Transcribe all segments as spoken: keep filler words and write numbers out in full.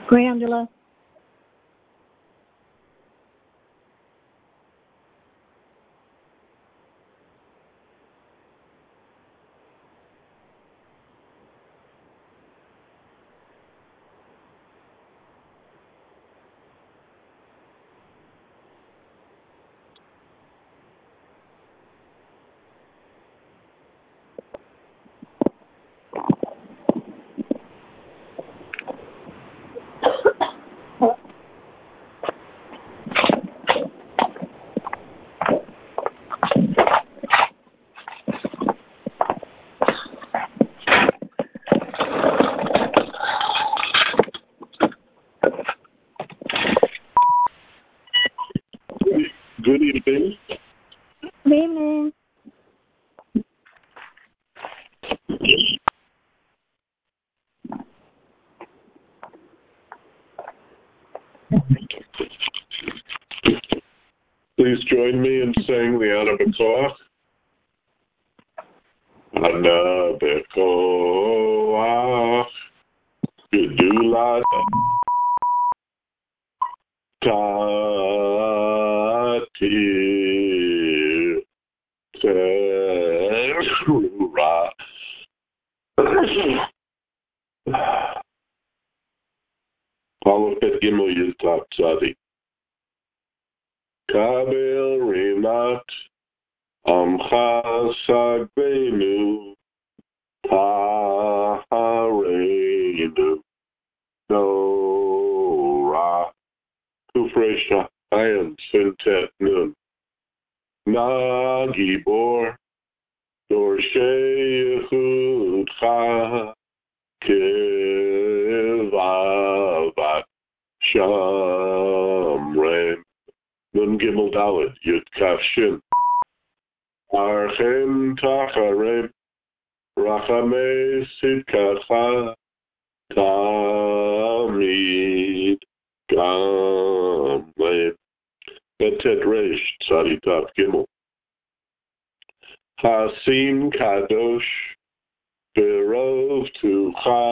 Grandula. Good evening. Good evening. Please join me in saying the Anabekoach. Anabekoach. Gedulat. Tatir. Terura. Paulo Pet Gimel Yiztap Tzadi. Kabel Rinat Amcha Sagbenu Tahareinu Nora Kufresha Ayan Sintet Nun Nagibor Dorshe Yehudcha Kivavat Shamrem Nun Gimel Dalet Yud Kaf Shin Archem Tacharem Rachamei Sidkatcha Tamid Gamlem Betet Reish Tzadi Tav Gimel Hasim Kadosh Berov Tucha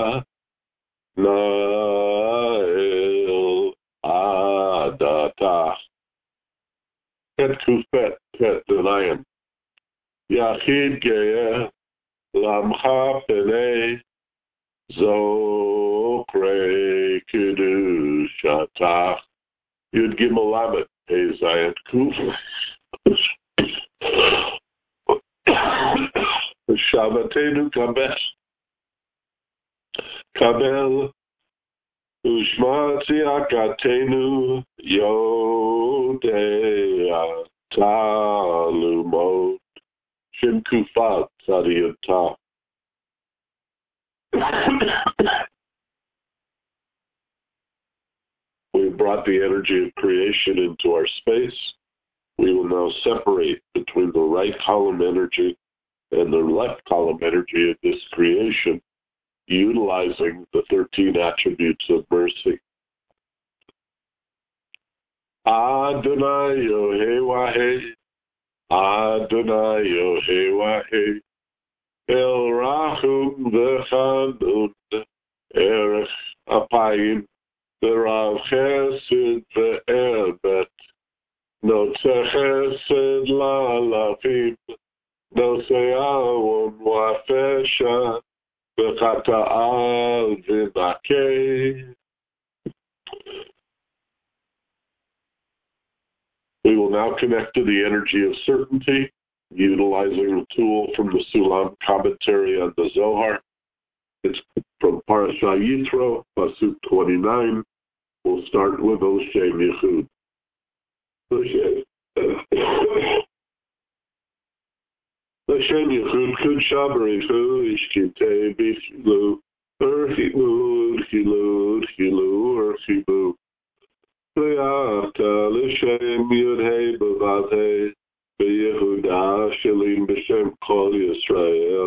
Nael Adatach Pet Kufet Pet Denayan Yachid Geya Lamcha Penei Zokre Kedushatach Yud Gimel Lamed Hey Zayin Kuf Shabbatenu Kabel Kabel Ushma Tziakatenu Yodea Talumot Shin Kufat Tzadiyatah. We brought the energy of creation into our space. We will now separate between the right column energy and the left column energy of this creation, utilizing the thirteen attributes of mercy. Adonai Yohei Wahei, Adonai Yohei Wahei, El Rachum V'Chanun, Erech Apayim, V'Rav Chesed V'Erbet, Notze Chesed La'alafim, Notze Awon Wa'Fesha, V'Chata'al V'Nakeh. We will now connect to the energy of certainty, utilizing the tool from the Sulam commentary on the Zohar. It's from Parashah Yitro, Pasuk twenty-nine. We'll start with Oshem Yichud. Oshem Yichud Kud Shabarichu Ishkite Bichilu Urchilu Urchilu Urchilu Urchilu Le'ata L'Shem Yudhei B'Vatei B'Yehuda Shalim B'Shem Kol Yisrael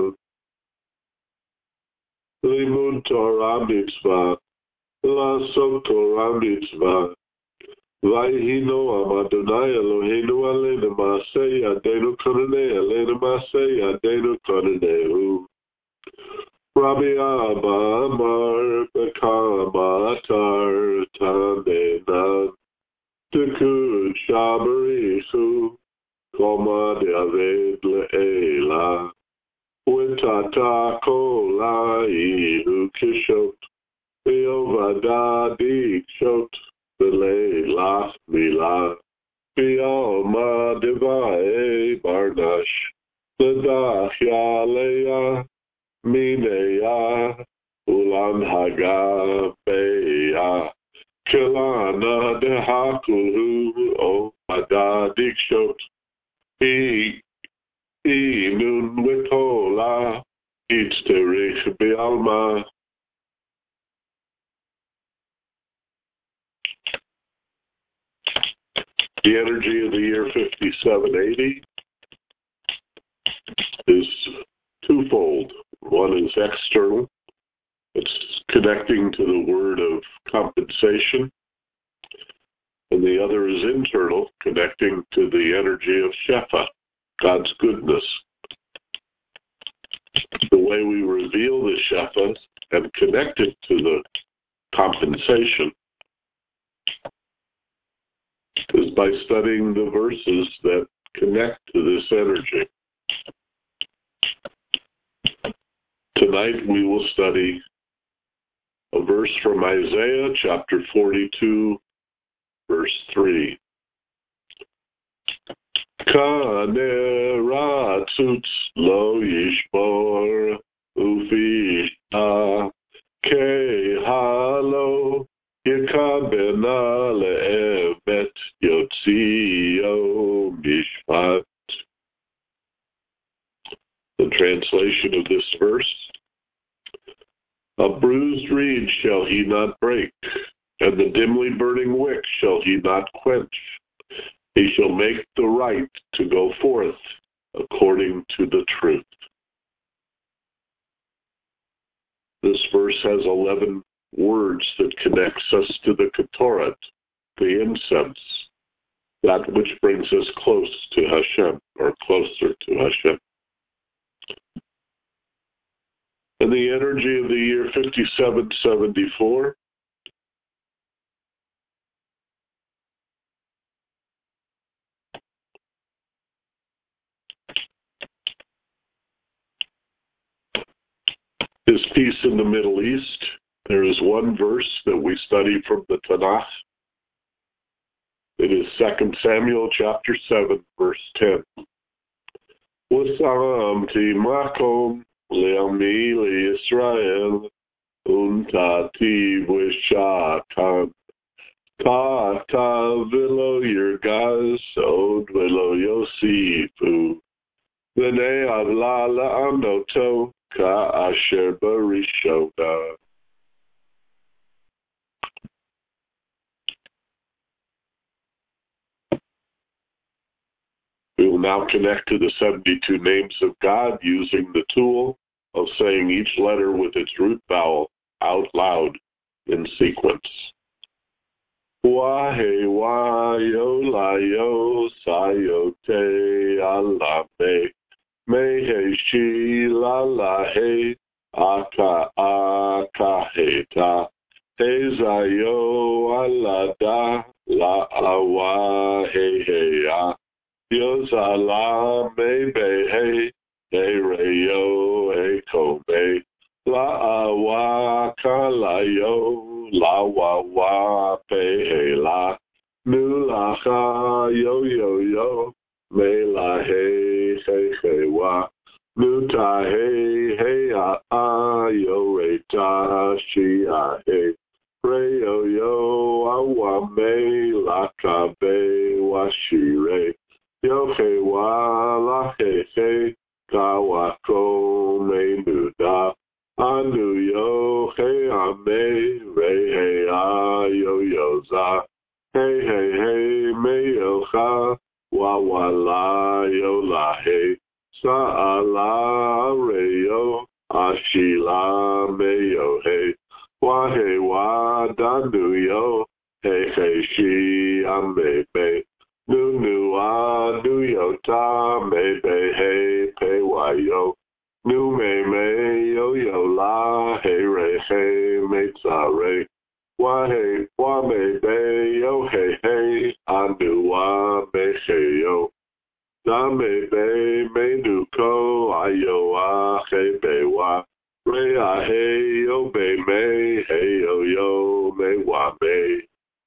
Limud Torah Mitzvah L'Asok Torah Mitzvah Vayhi Noam Adonai Eloheinu Aleinu Masei Yadeinu Konanei Aleinu Masei Yadeinu Konanehu Rabbi Abba Amar Bekam Atar yared le'ela. Witata kola ilu kishot. Biovada dikshot. Belela mila. Bialma divae barnash. Ledach yaleya. Mineya. Ulan haga beya. Kilana dehakulu o ada dikshot. E e nun witola. Itzterich bialma. The energy of the year fifty-seven eighty is twofold. One is external. It's connecting to the word of compensation. And the other is internal, connecting to the energy of Shefa, God's goodness. The way we reveal the Shefa and connect it to the compensation is by studying the verses that connect to this energy. Tonight we will study a verse from Isaiah chapter forty-two, verse three. Kaneratzutz lo yishbor ufisha kehalo yekabena le'emet yotzio mishpat. The translation of this verse: a bruised reed shall he not break, and the dimly burning wick shall he not quench. He shall make the right to go forth according to the truth. This verse has eleven words that connects us to the Ketoret, the incense, that which brings us close to Hashem, or closer to Hashem. And the energy of the year fifty-seven seventy-four is peace in the Middle East. There is one verse that we study from the Tanakh. It is Second Samuel chapter seven, verse ten. Wasamti makom le'ami le'Yisrael untati v'shatan ta'ata v'lo yirgaz od v'lo yosifu v'nei avla la'anoto ka'asher barishona. We will now connect to the seventy-two names of God using the tool of saying each letter with its root vowel out loud in sequence. Wahe wayo layo sayote alame mehe shi la la he aka aka heta hezayo alada la awa he he ya Yozala me be he he reyo he kobe la awa kalayo la wa wa pe he la nulacha yo yo yo me la he he he wa nuta he he a a yo re ta shi a he re yo yo awa me la ka be wa shi re yo he wa la he he ka wa ko me nuda anu yo he a me re he a yo yo za hey hey hey me yo ha wa wa la yo la he sa la re yo ashila me yo he wa he wa da nu yo hey hey she a me be nu nu a nu yo ta me be hey pe wa yo nu me me yo yo la hey re hey me tsa re wa hey wa me be yo hey hey anu wa me hey yo Dame be me nuko ayo ahe bewa. Re ahe yo be me hey yo yo me wa me.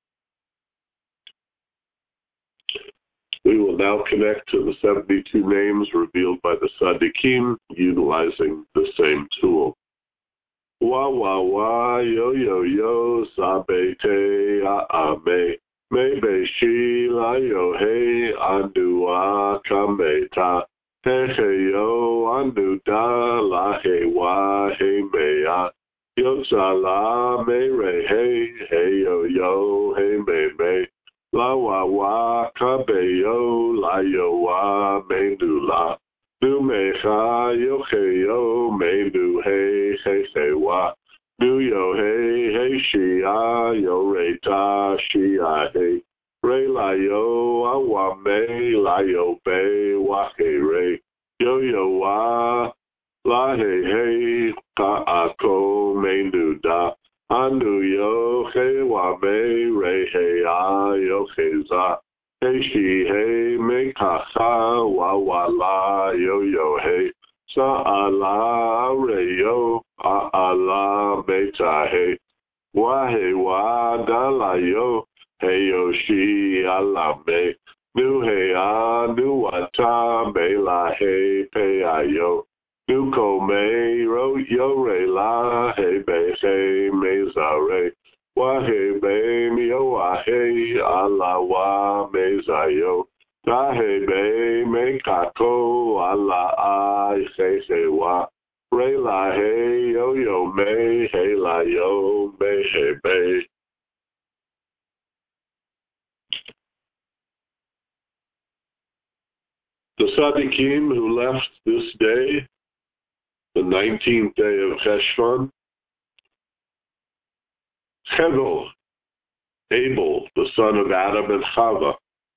We will now connect to the seventy-two names revealed by the Tzaddikim utilizing the same tool. Wa wa wa yo yo yo sabe te a a me. Me be shi la yo he andu a kameta. He he yo andu da la he wa he me a. Yo sa la me re he he yo yo he me me. La wa wa ka be yo la yo wa me du la. Du me ha yo he yo me du he he he wa. Du yo he he shi a yo re ta shi a he. Re la yo a wa me la yo be wa he re. Yo yo wa la he he ka a ko me du da. Andu yo he wa me re he a yo he za. He shi he me ka ha wa wa la yo yo he. Sa a la re yo a a la me ta he. Wa he wa da la yo he yo shi a la me. Nu he a nu wa ta me la he pe a yo. Nu ko me ro yo re la he be he me za re. Wa he be mi yo a he a la wa me za yo. Da he be me ka ko a la a he he wa. Re la he yo yo me he la yo me he be. The Tzaddikim who left this day, the nineteenth day of Cheshvan, Hevel, Abel, the son of Adam and Chava,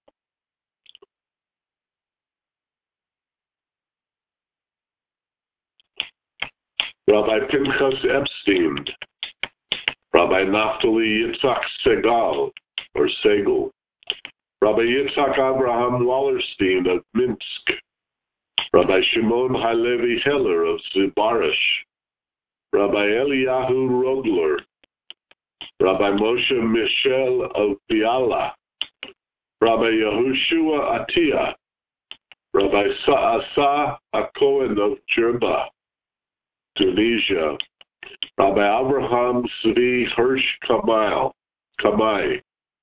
Rabbi Pinchas Epstein, Rabbi Naftali Yitzhak Segal, or Segel, Rabbi Yitzhak Abraham Wallerstein of Minsk, Rabbi Shimon Halevi Heller of Zibarish, Rabbi Eliyahu Rogler, Rabbi Moshe Michel of Biala, Rabbi Yehoshua Atiyah, Rabbi Sa'asa Akohen of Jerba, Tunisia, Rabbi Abraham Zvi Hirsch Kamai, Kamai,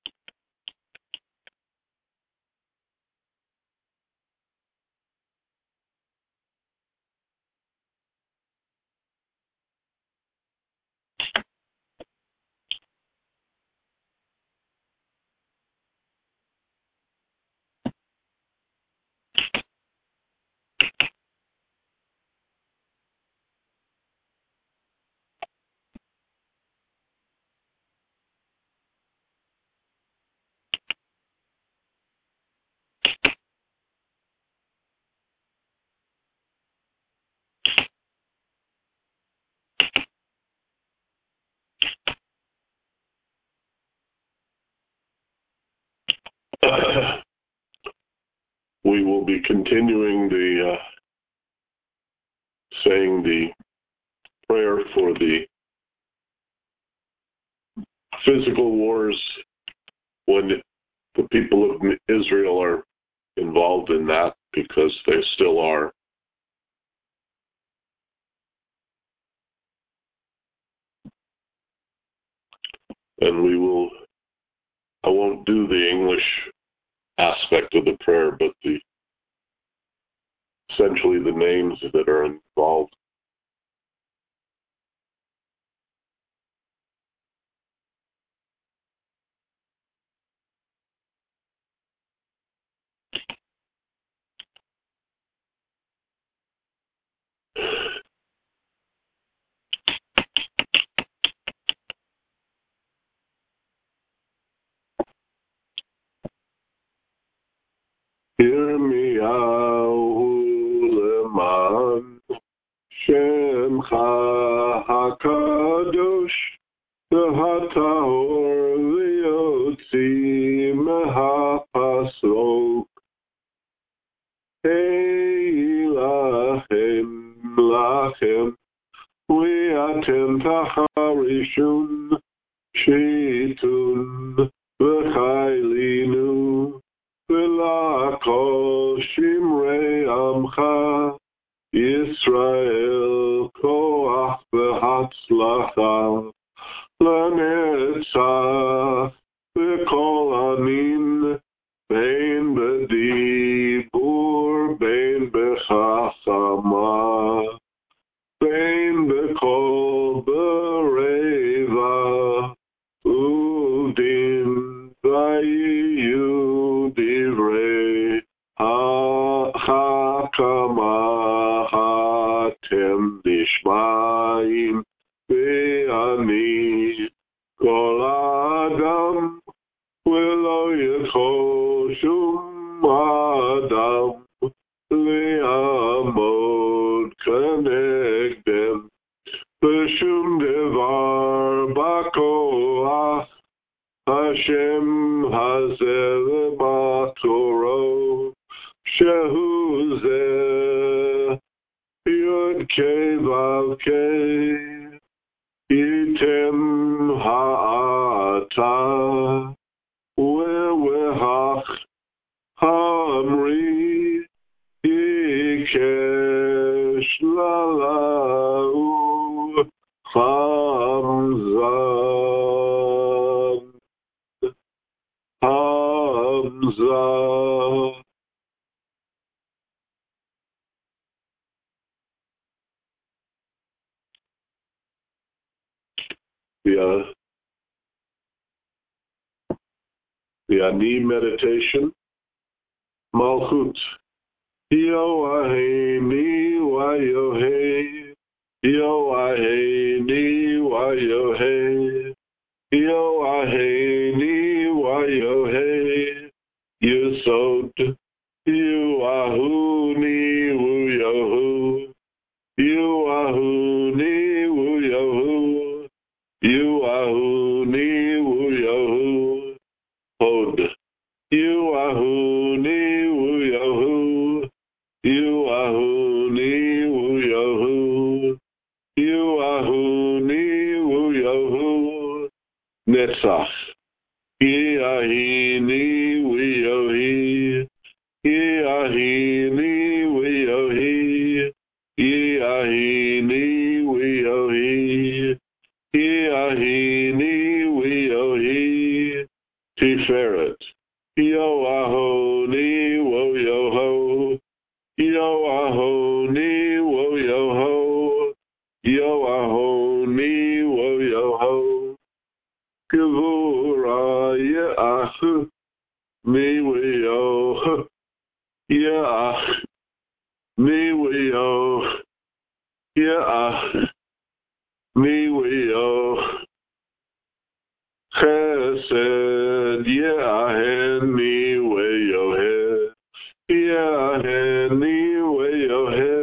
we will be continuing the uh, saying the prayer for the physical wars when the people of Israel are involved in that, because they still are. And we will, I won't do the English aspect of the prayer, but the essentially the names that are involved. Hear me out, Leman, Shemcha HaKadosh, V'hatahor v'yotzi mehapasrok. Eilachem lachem, Ve'atem tacharishun, Shitun, V'chailinu, V'lakol Shimrei Amcha, Yisrael koach v'hatzlacha, Lanetzach v'kol anin, Bein b'dibur, bein b'chachama, Bein b'kol b'reva, Udin v'yiyu divrei ha'chakama, Hatem nishmaim ve'ani kol adam v'lo yachol shum adam le'amod kenegdem b'shum devar b'koach Hashem hazeh b'toro shehu zeh Yod Kei Vav Kei Yitem Ha'ata U'Wehach Ha'amri Yikesh Lalau Hamzah Hamzah The, uh, the Ani meditation, Malchut. Yoaheni wayohe, Yoaheni wayohe, Yoaheni wayohe, Yesod, Yuahuni wuyohu, Yuahuni wuyohu, Yuahuni wuyohu, Hod, Yuahuni wuyohu, Yuahuni wuyohu, Yuahuni wuyohu, Netzach, Yahini wuyohi, Yahini wuyohi, Yahini wuyohi, Yahini wuyohi, Tiferet, Yoahoni woyoho, Yoahoni woyoho, Yoahoni woyoho, Gevura Yeach, Mi woyoho, Yeach, Mi woyoho, Yeach, Mi woyoho, Chesed Yeaheni weyohe, Yeaheni weyohe,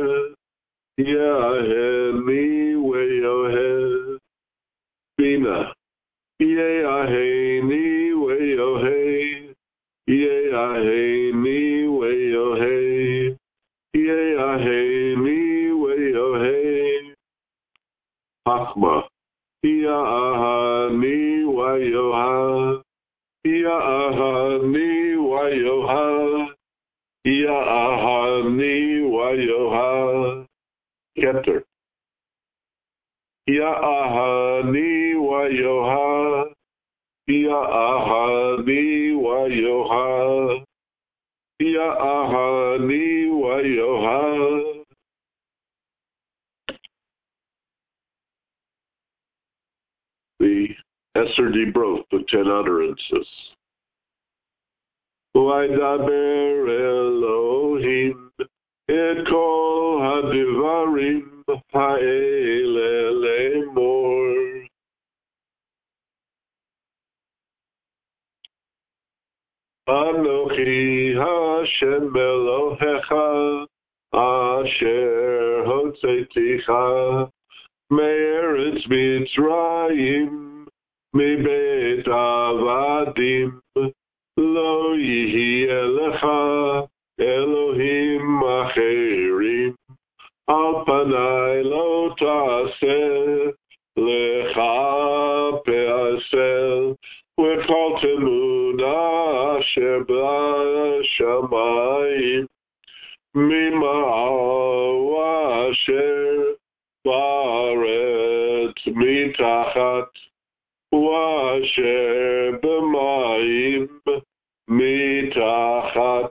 Yeaheni weyohe, Bina, Yeaheni weyohe, Yeaheni weyohe, Yeaheni weyohe, Hakma, Ya'ahani wayoha, Ya'ahani wayoha, Ya'ahani wayoha, Keter, Ya'ahani wayoha, Ya'ahani wayoha, Ya'ahani wayoha, the Esser Dibroth, the ten utterances. Vaydaber Elohim et kol hadivarim ha'ele lemor. Anochi Hashem Elohecha asher hotzeiticha me'eretz Mitzrayim mibeit avadim lo yihye lecha Elohim Adonai lo taseh lecha pe'asel v'kol temuna asher b'shamayim mima'al asher ba'aretz mitachat v'asher b'mayim mitachat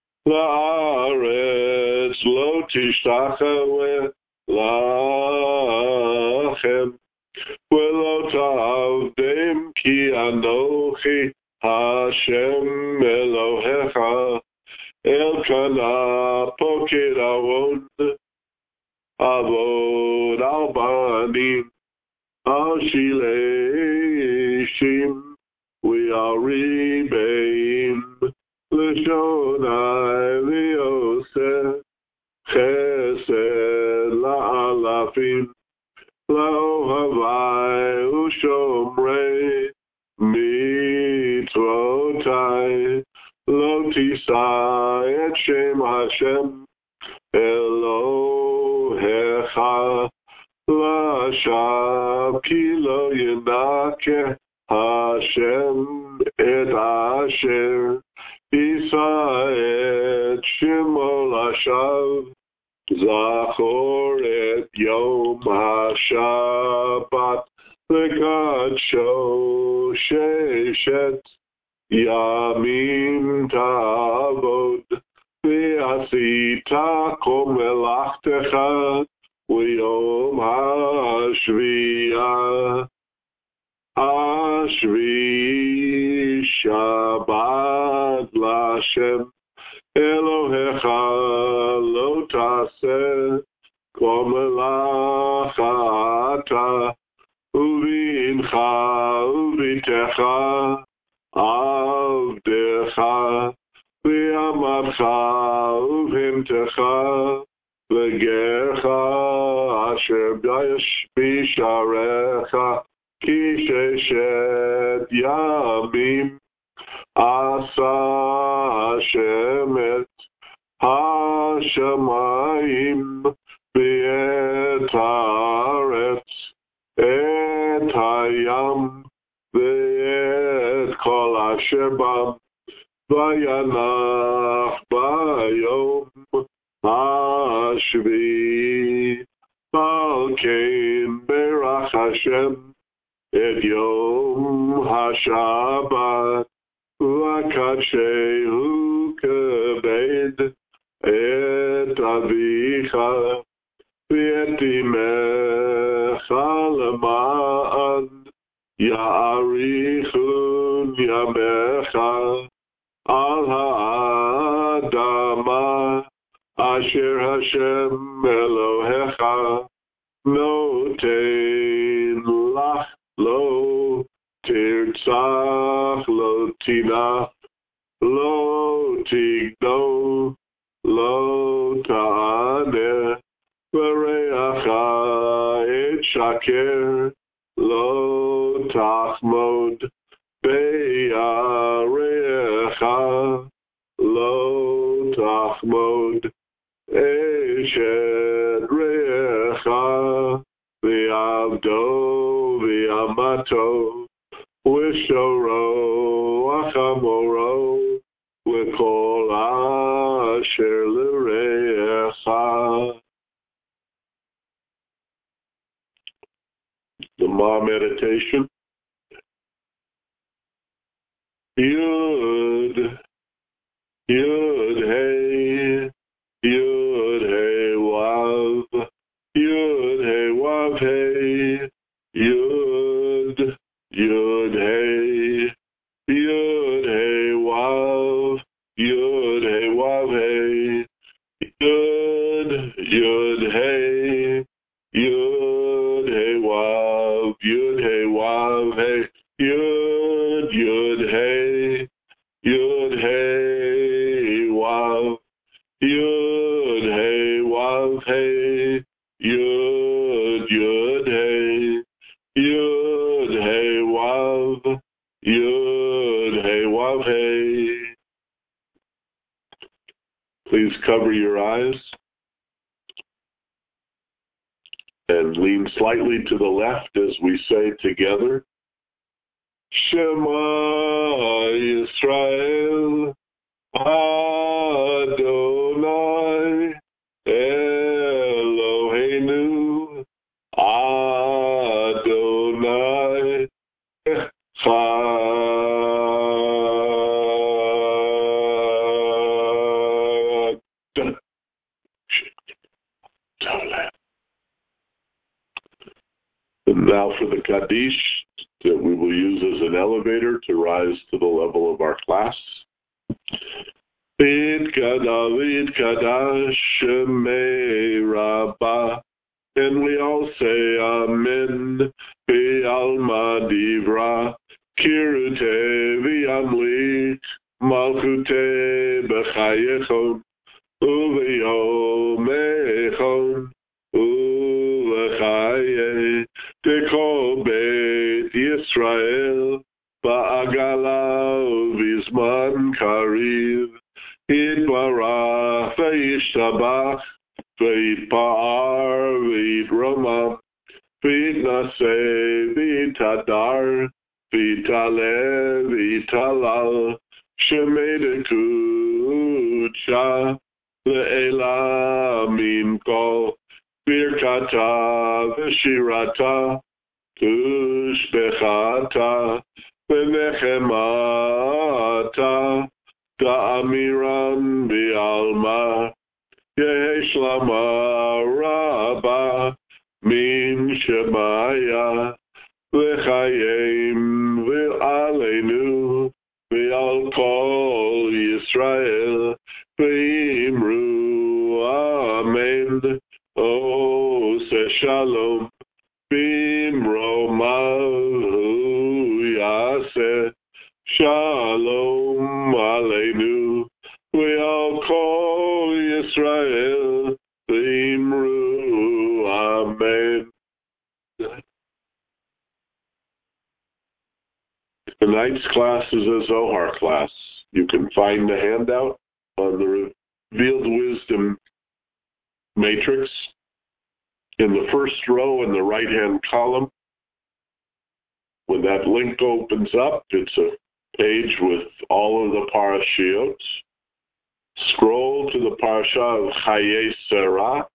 la'aretz lo tishtachaweh lachem v'lo ta'avdem ki anochi Hashem Elohecha Elkana poked avod avod al banim al shileshim we are rebeim l'shonai v'yosef chesed la'alafim la'ohavai u'shomrei mitzvotai lo tisa et shem Hashem Elohecha la'ashav ki lo yinakeh Hashem et asher Isa et shemo lashav Zachor et yom HaShabbat Lekadsho sheshet Yamim ta'avod Ve'asita kol melachtecha V'yom ha'shviyah Ashvi Shabbat Lashem Elohecha lo taseh kol melacha ata uvincha uvitecha avdecha v'amadcha uvimtecha v'gercha asher bisharecha ki sheshet yamim asa Hashem et hashamayim v'et haaretz et hayam v'et kol asher bam vayanach bayom hashvi al kein berach Hashem et yom HaShabbat v'kadshehu kebed et avicha v'et imecha lema'an ya'arichun yamecha al ha'adama asher Hashem Elohecha noten lach lo tirtzach lo tinach lo tigno lo ta'aneh v'reacha et shaker lo tachmod be'arecha lo tachmod eshet reacha v'avdo v'amato v'shoro achamoro v'kol asher l'reacha. The Ma meditation. Yud, Yud, Hey, Yud, Hey, Wav, Yud, Hey, Wav, Hey, Yud, Yud, Hey, Yud, Hey, Wav, Yud, Hey, Wav, Hey, Yud, Yud, Hey, Yud, Hey, Wav, Yud, Hey, Wav, Hey, Yud, Yud, Hey, Yud, Hey, Wav, Yud, Hey, Wav, Hey, Yud, Yud, Hey, Yud, Hey, Wav, Yud, Hey, Wav, Hey. Please cover your eyes. Looking slightly to the left as we say together, Shema Yisrael, Adonai, Eloheinu, Adonai, Echad. And now for the Kaddish that we will use as an elevator to rise to the level of our class. Vitkada, Vitkada, Shemei Rabbah. And we all say Amen. V'alma divra, kirute v'yamli, malchute b'chayechon, u'v'yomechon, u'lechaye, tekol beit Yisrael, ba'agala u'vizman kariv, yitbarach v'yishtabach, v'yitpa'ar v'yitroma, v'yitnaseh v'yitadar, v'yitaleh v'yitalal, shemedekucha le'ela mimkol, birkata v'shirata, tushbechata v'nechemata, da'amiran v'alma, Yesh lama rabba min shemaya v'chayim v'aleinu v'al kol Yisrael v'imru amen ose shalom b'imromahu yaseh shalom aleinu v'al kol Yisrael v'imru amen. Tonight's class is a Zohar class. You can find the handout on the Revealed Wisdom matrix in the first row in the right-hand column. When that link opens up, it's a page with all of the parashiot. Scroll to the parasha of Chayei Sarah.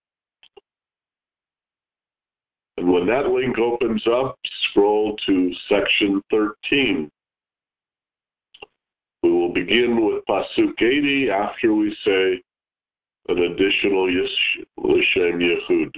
And when that link opens up, scroll to section thirteen. We will begin with Pasuk eighty after we say an additional Yish, L'Shem Yechud.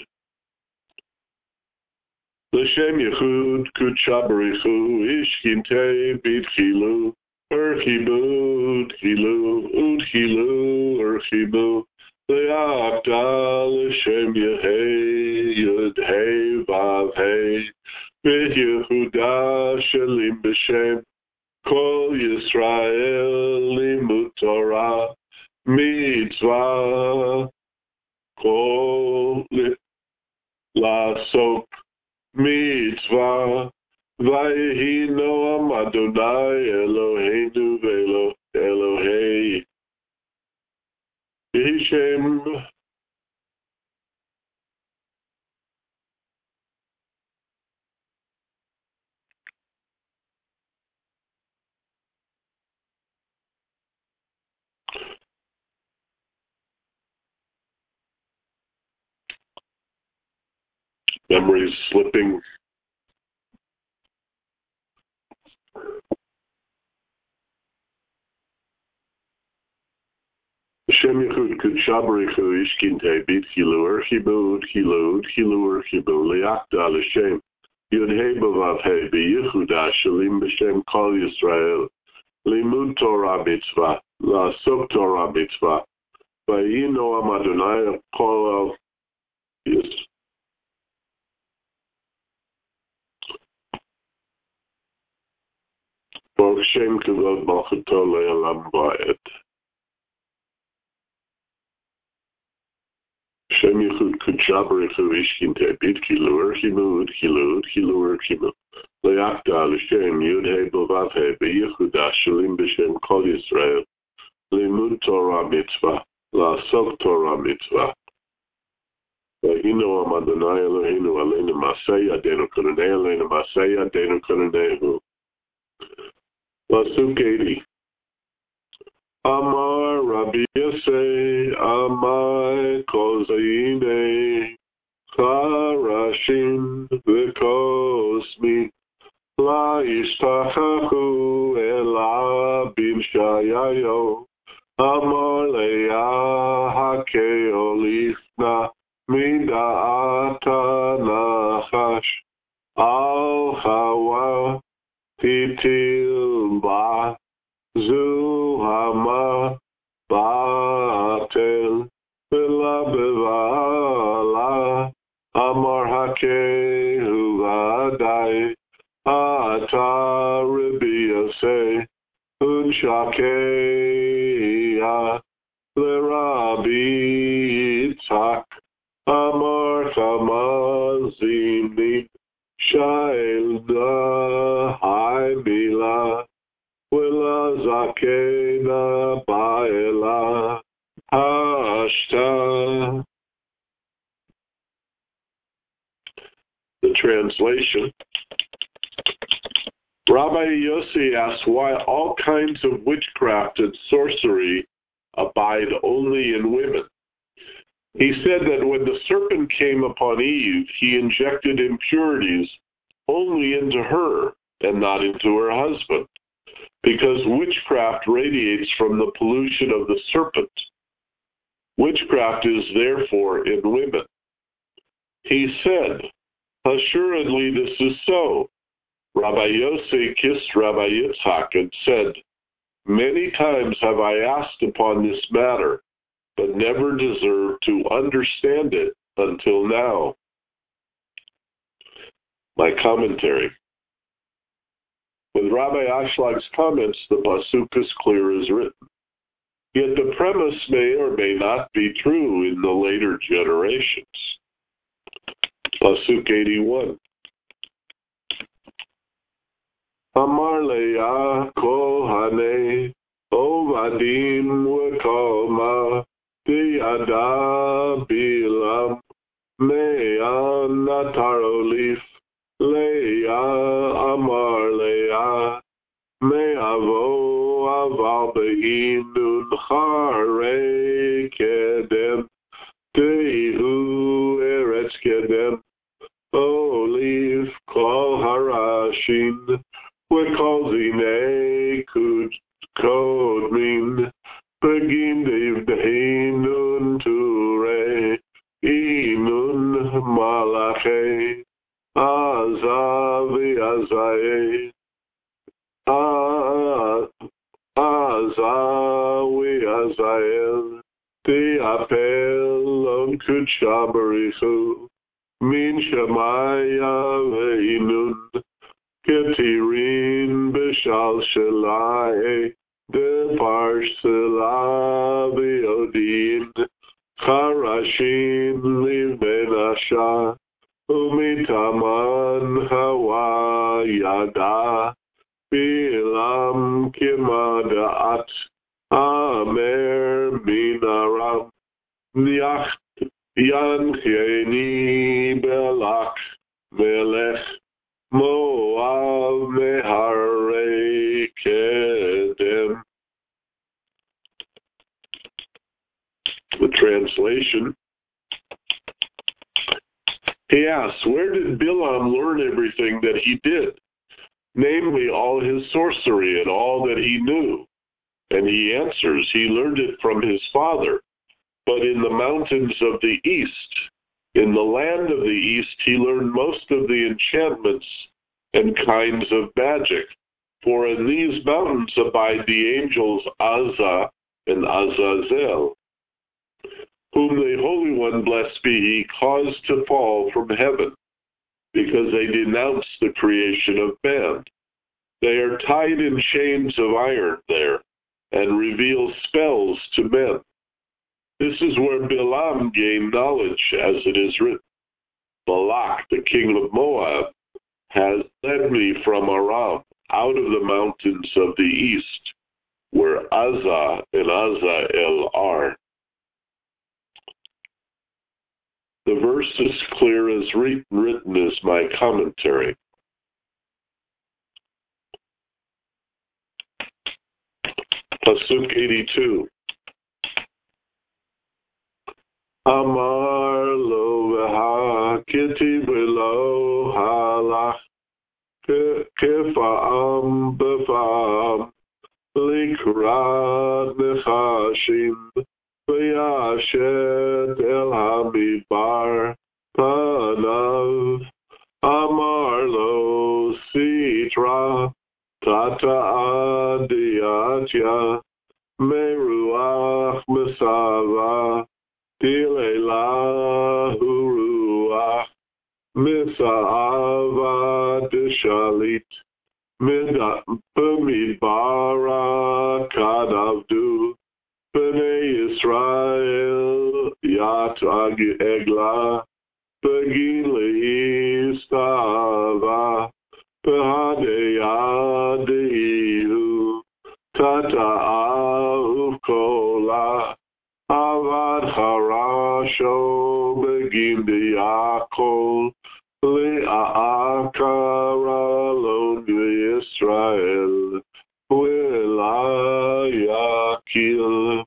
L'Shem Yechud, Kudsha B'richu, Ishkinte, B'tchilu, Urchibu, Udchilu, Udchilu, Urchibu, Le'akta, L'Shem Yehei, Yud-Hei, Vav-Hei, B'Yehuda, Shelim B'Shem, Kol Yisrael, Limut Torah, Mitzvah, Kol Lasok, Mitzvah, Vayehi Noam Adonai Eloheinu Velo Elohei Hishem. Memories slipping. Shem Yechud Kudsha B'richu Ishkinte B'tchilu Urchibu Udchilu Udchilu Urchibu Le'akta L'Shem Yud-Hei B'Vav-Hei B'Yehuda Shelim B'Shem Kol Yisrael Limud Torah Mitzvah La'asok Torah Mitzvah Vayehi Noam Adonai Kol Yes. Baruch Shem Kavod Malchuto Le'olam Va'ed. Shem Yechud Kudsha B'richu Ishkinte B'tchilu Urchibu Udchilu Udchilu Urchibu Le'akta L'Shem Yud-Hei B'Vav-Hei B'Yehuda Shelim B'Shem Kol Yisrael Limud Torah Mitzvah La'asok Torah Mitzvah Vahinu am Adonai Eloheinu aleinu masei yadeinu kunanei aleinu masei yadeinu kunanehu. Pasuk eighty. Amar Rabbi Yosei Amai Kozaine Charashim V'Kosmi La Yishtachachu Ela Bin Shayayo Amar Leah Hakeolifna Mida'ata Nachash Al Hawa Titil Ba Zuhama Batel Vila Bevala Amar Hakehu Adai Ata Rabbi Yosei Unshakeya L'Rabbi Yitzhak Amar Chamazini Shailda Haimila Willa Zakena Baela Hashta. The translation. Rabbi Yossi asks why all kinds of witchcraft and sorcery abide only in women. He said that when the serpent came upon Eve, he injected impurities only into her and not into her husband, because witchcraft radiates from the pollution of the serpent. Witchcraft is therefore in women. He said, assuredly this is so. Rabbi Yossi kissed Rabbi Yitzhak and said, many times have I asked upon this matter, but never deserved to understand it until now. My commentary. With Rabbi Ashlag's comments, the pasuk is clear as written. Yet the premise may or may not be true in the later generations. Pasuk eighty-one. Amar le'ah kohane ovadim v'koma biyada bilam me'an natarolif le'ah amar le'ah me'avo aval be'inun chare kedem dehu eretz kedem oliv kol harashin v'kol zinei kodmin begin devdeinun ture inun malache azavi azai azawi azael tiapel kudshabarichu min shamaya ve'inun ketirin b'shal shalai de parsela v'odin charashin livenasha umitaman hawa yada bilam kimadaat amer minaram niach yancheni belak melech moav meharei kedem. The translation. He asks, where did Bilam learn everything that he did? Namely, all his sorcery and all that he knew. And he answers, he learned it from his father, but in the mountains of the east. In the land of the east, he learned most of the enchantments and kinds of magic. For in these mountains abide the angels Azza and Azazel, whom the Holy One, blessed be He, caused to fall from heaven, because they denounced the creation of man. They are tied in chains of iron there, and reveal spells to men. This is where Bilam gained knowledge, as it is written. Balak, the king of Moab, has led me from Aram, out of the mountains of the east, where Azza and Azael are. The verse is clear as re- written is my commentary. Pasuk eighty-two. Amar lo v'hakiti below halach kefa'am b'fa'am likrat nechashim v'yashet el hamidbar panav amar lo sitra tata adiatya meruach mesava Dilela huruach misa'ava dishalit midbara kadavdu b'nei Yisrael yat egla begin leistava b'hadeyadihu tata'av kola Avad harasho begim diyakol le'akara lo Yisrael v'layakil.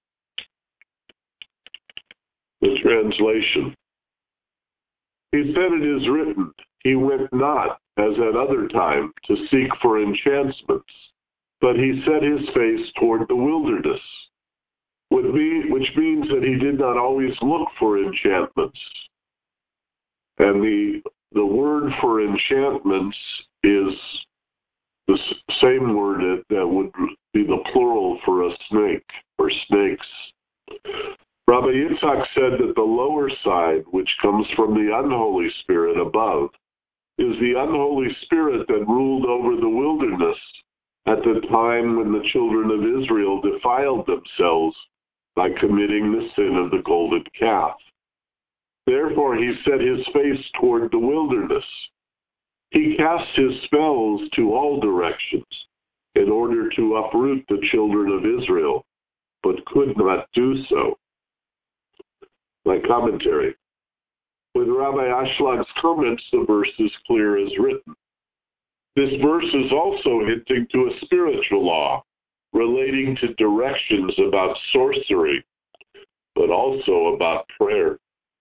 The translation. He said it is written, he went not, as at other time, to seek for enchantments, but he set his face toward the wilderness. Which means that he did not always look for enchantments. And the the word for enchantments is the same word that, that would be the plural for a snake or snakes. Rabbi Yitzhak said that the lower side, which comes from the unholy spirit above, is the unholy spirit that ruled over the wilderness at the time when the children of Israel defiled themselves by committing the sin of the golden calf. Therefore he set his face toward the wilderness. He cast his spells to all directions in order to uproot the children of Israel, but could not do so. My commentary. With Rabbi Ashlag's comments, the verse is clear as written. This verse is also hinting to a spiritual law relating to directions about sorcery, but also about prayer.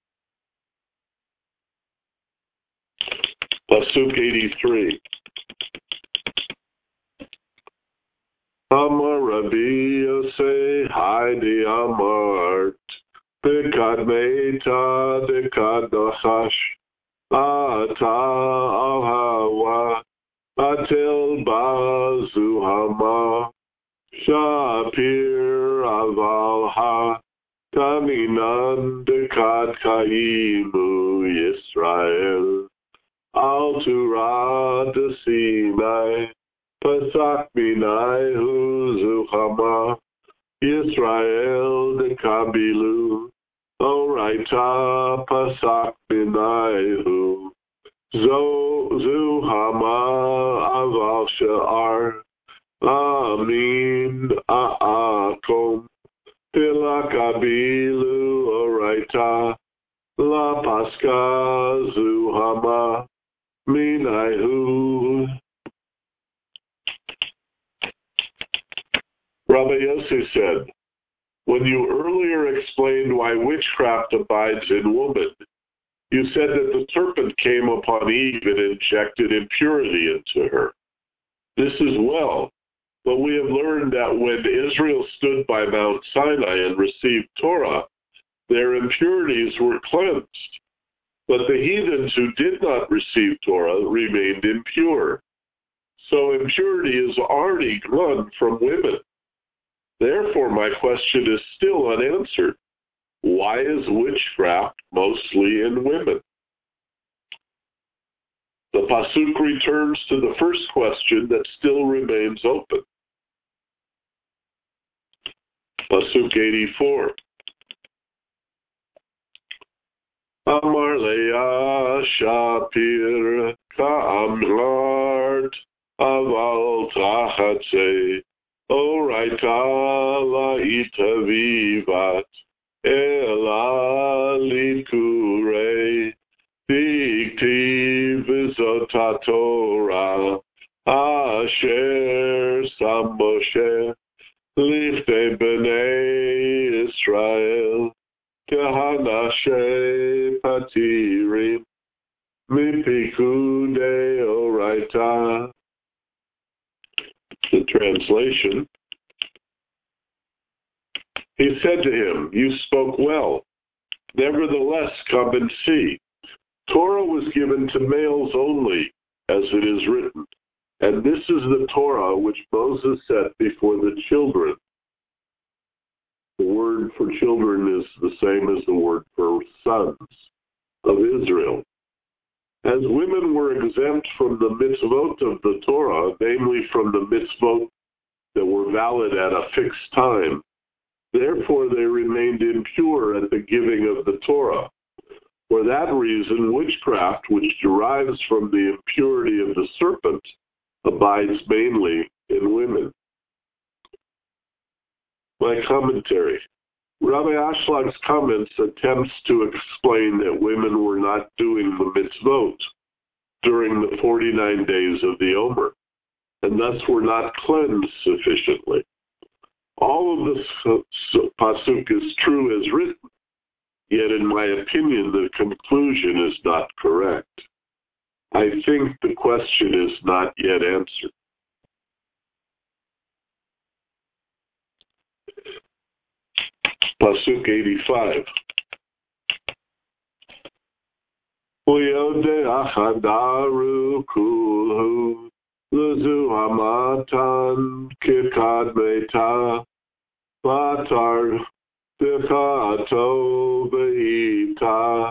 Pasuk eighty-three. Amar Rabbi Yosei Haidi Amart Dekad Meita Dekad Nachash Ata Al Hawa Atil Bazu Hama Shapir Avalha Taminan Dekad Kaimu Yisrael Al Turah de Sinai Pasak Minai Huzuchama Yisrael de Kabilu Oraita Pasak Minai Hu Zo Zuhama Aval Sha'ar Amin A'akom Tila Kabilu Oraita La Paska Zuhama Minaihu. Rabbi Yossi said, when you earlier explained why witchcraft abides in woman, you said that the serpent came upon Eve and injected impurity into her. This is well, but we have learned that when Israel stood by Mount Sinai and received Torah, their impurities were cleansed. But the heathens who did not receive Torah remained impure. So impurity is already gone from women. Therefore, my question is still unanswered. Why is witchcraft mostly in women? The Pasuk returns to the first question that still remains open. Pasuk eighty-four. Amar leya shapir ka'amart aval tachatze oraita la'ita vivat Ela likure diktiv zot Torah asher sam Moshe lifnei bnei Israel kahanashe patirim mipikude oraita. The translation: He said to him, "You spoke well. Nevertheless, come and see. Torah was given to males only, as it is written, and this is the Torah which Moses set before the children." The word for children is the same as the word for sons of Israel. As women were exempt from the mitzvot of the Torah, namely from the mitzvot that were valid at a fixed time, therefore they remained impure at the giving of the Torah. For that reason, witchcraft, which derives from the impurity of the serpent, abides mainly in women. My commentary. Rabbi Ashлаг's comments attempts to explain that women were not doing the mitzvot during the forty-nine days of the Omer, and thus were not cleansed sufficiently. All of this pasuk is true as written, yet in my opinion the conclusion is not correct. I think the question is not yet answered. Pasuk eighty-five. Uyode achadaru kulhu lezu hamatan kikad meta batar dekato beita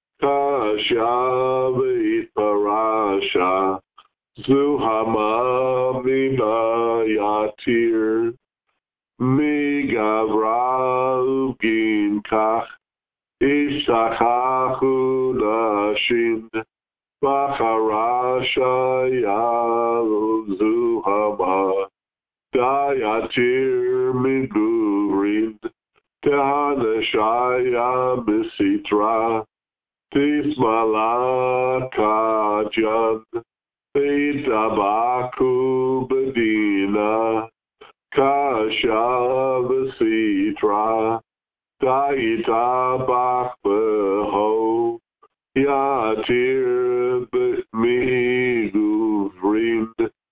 kasha beiparasha zuhama mina yatir mi gavra ugin kach ishtachachu nashim bacharasha yazuhama dayatir migurin tehanashaya misitra tismala kajan itabaku bedina Kasha v'sitra, da'ita bach beho, yatir b'miguvrin,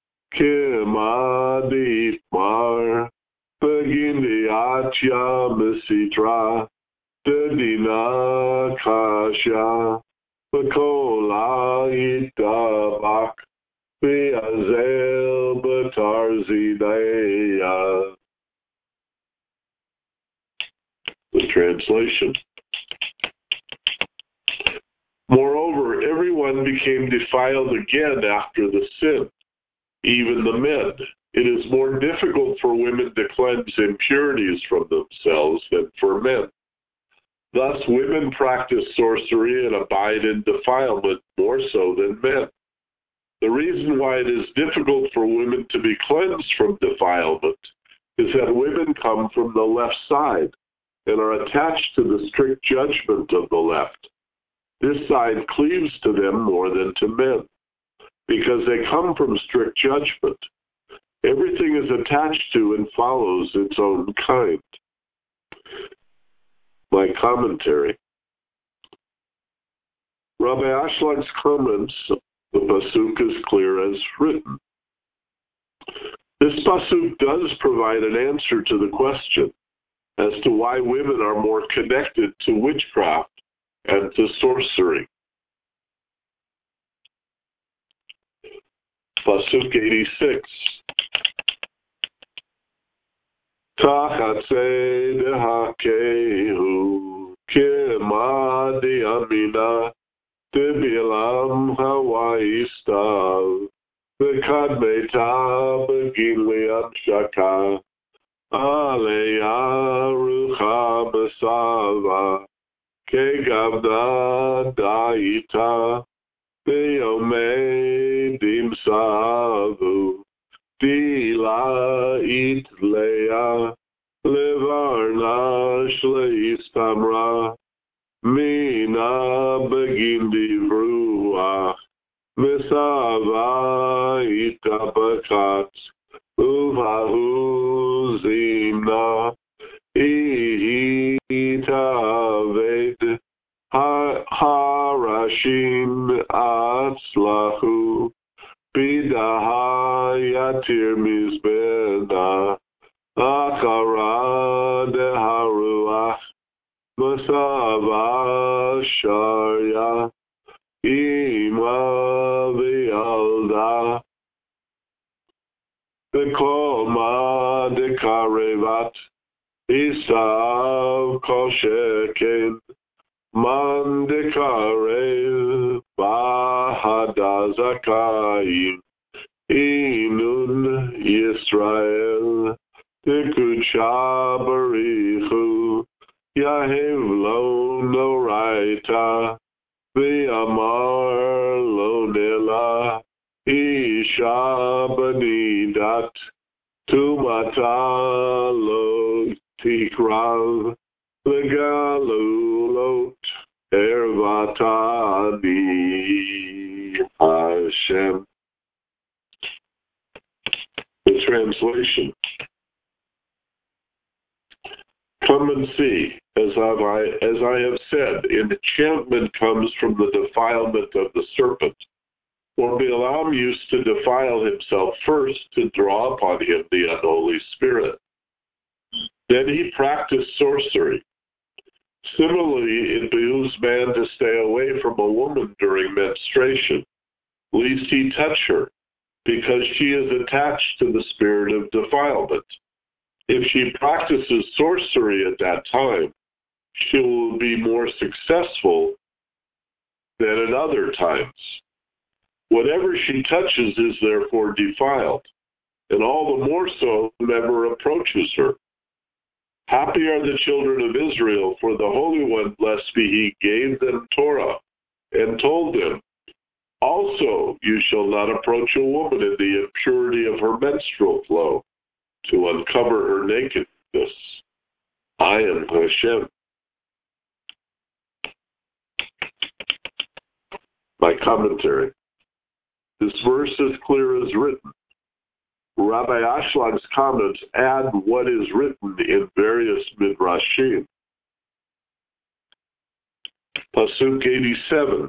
kimadit mar, begindiatya v'sitra, dedina kasha, v'kola itabak, Be'azel b'tarzineya. The translation. Moreover, everyone became defiled again after the sin, even the men. It is more difficult for women to cleanse impurities from themselves than for men. Thus, women practice sorcery and abide in defilement more so than men. The reason why it is difficult for women to be cleansed from defilement is that women come from the left side and are attached to the strict judgment of the left. This side cleaves to them more than to men, because they come from strict judgment. Everything is attached to and follows its own kind. My commentary. Rabbi Ashлаг's comments, the pasuk is clear as written. This pasuk does provide an answer to the question as to why women are more connected to witchcraft and to sorcery. Pasuk eighty-six. Tachatze dehakehu kemadi amina Debilam Hawaiistav, Bekadmeta Begiliam Shaka, Aleya Rucha Basava, Kegavda Daita, Beome Dimsavu, Dila Itlea, Levarna Shleistamra, Mina Begin Divruach, Misava Itabakat, Uvahu Zimna, Ihitaved, Harashin Atzlahu, Bidahayatir Mizbena, Akara de Haruach, Masava Sharya, Ima Vialda, Bekoma de Karevat, Isav Kosheken, Man de Karev, Bahadazakayim, Inun Yisrael, Tekucha Barichu, Yahev lo noraita, V'amar lo nela, Isha banidat, Tumata lo tikrav, Legalulot, Ervatani Hashem. The translation. Come and see, as I, as I have said, enchantment comes from the defilement of the serpent. For Balaam used to defile himself first to draw upon him the unholy spirit. Then he practiced sorcery. Similarly, it behooves man to stay away from a woman during menstruation, lest he touch her, because she is attached to the spirit of defilement. If she practices sorcery at that time, she will be more successful than at other times. Whatever she touches is therefore defiled, and all the more so whoever approaches her. Happy are the children of Israel, for the Holy One, blessed be He, gave them Torah, and told them, also you shall not approach a woman in the impurity of her menstrual flow, to uncover her nakedness. I am Hashem. My commentary. This verse is clear as written. Rabbi Ashland's comments add what is written in various midrashim. Pasuk eighty-seven.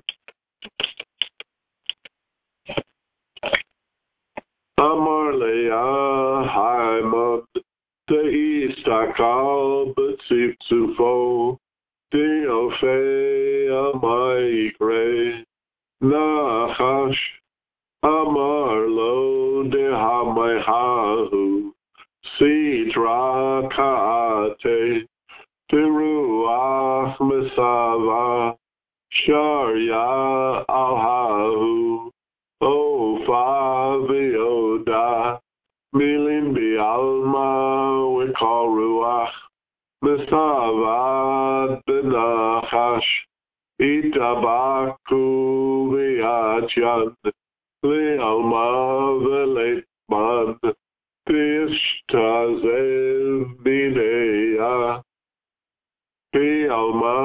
Amar leah haimad teistakal betziptzufo deofei amaikre nachash amar lo dehamaihahu sitra kaate teruach mesava sharya alhahu Ofa v'yoda, milin bi'alma v'kol ruach, misavad b'nachash, itabaku v'yatyan, li'alma v'leitman, tishtazev b'ineya, bi'alma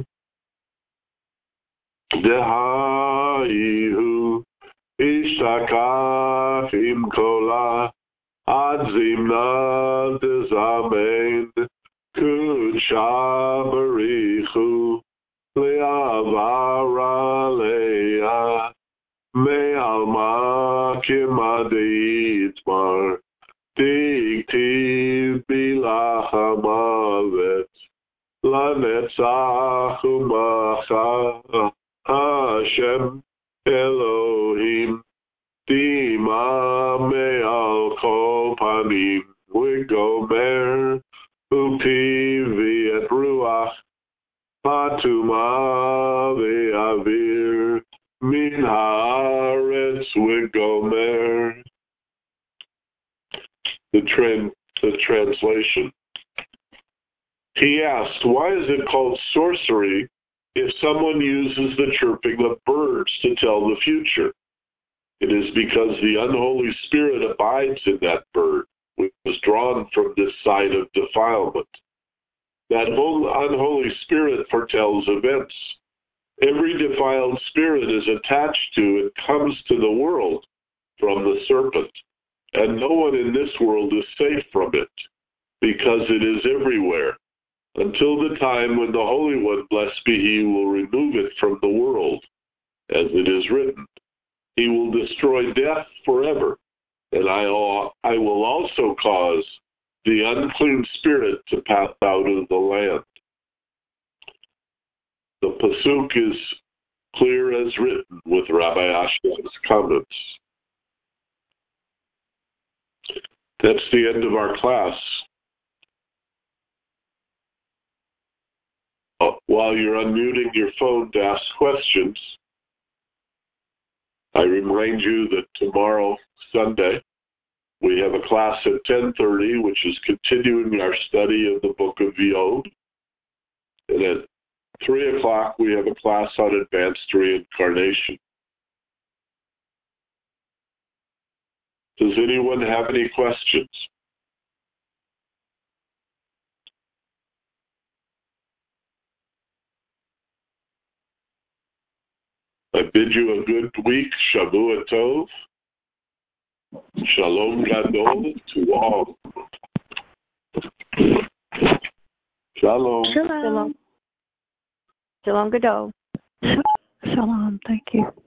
dehayihu, Ishtakach im kola, adzimna dezamen, kudsha barichu, le'avara le'a, me'alma kimaditmar, diktiv bilachamavet, lanetzach umacha, Hashem, Elohim, Dima me'al kol panim, Wigomer, Upi v'et ruach, Patuma v'avir, Min haaretz Wigomer. The, tran- the translation. He asked, why is it called sorcery if someone uses the chirping of birds to tell the future? It is because the unholy spirit abides in that bird, which was drawn from this side of defilement. That unholy spirit foretells events. Every defiled spirit is attached to and comes to the world from the serpent, and no one in this world is safe from it, because it is everywhere, until the time when the Holy One, blessed be He, will remove it from the world, as it is written. He will destroy death forever, and I, I will also cause the unclean spirit to pass out of the land. The Pasuk is clear as written with Rabbi Ashkenaz's comments. That's the end of our class. While you're unmuting your phone to ask questions, I remind you that tomorrow, Sunday, we have a class at ten thirty, which is continuing our study of the book of Yod. And at three o'clock, we have a class on advanced reincarnation. Does anyone have any questions? I bid you a good week. Shavua Tov. Shalom Gadol to all. Shalom. Shalom. Shalom Gadol. Shalom. Thank you.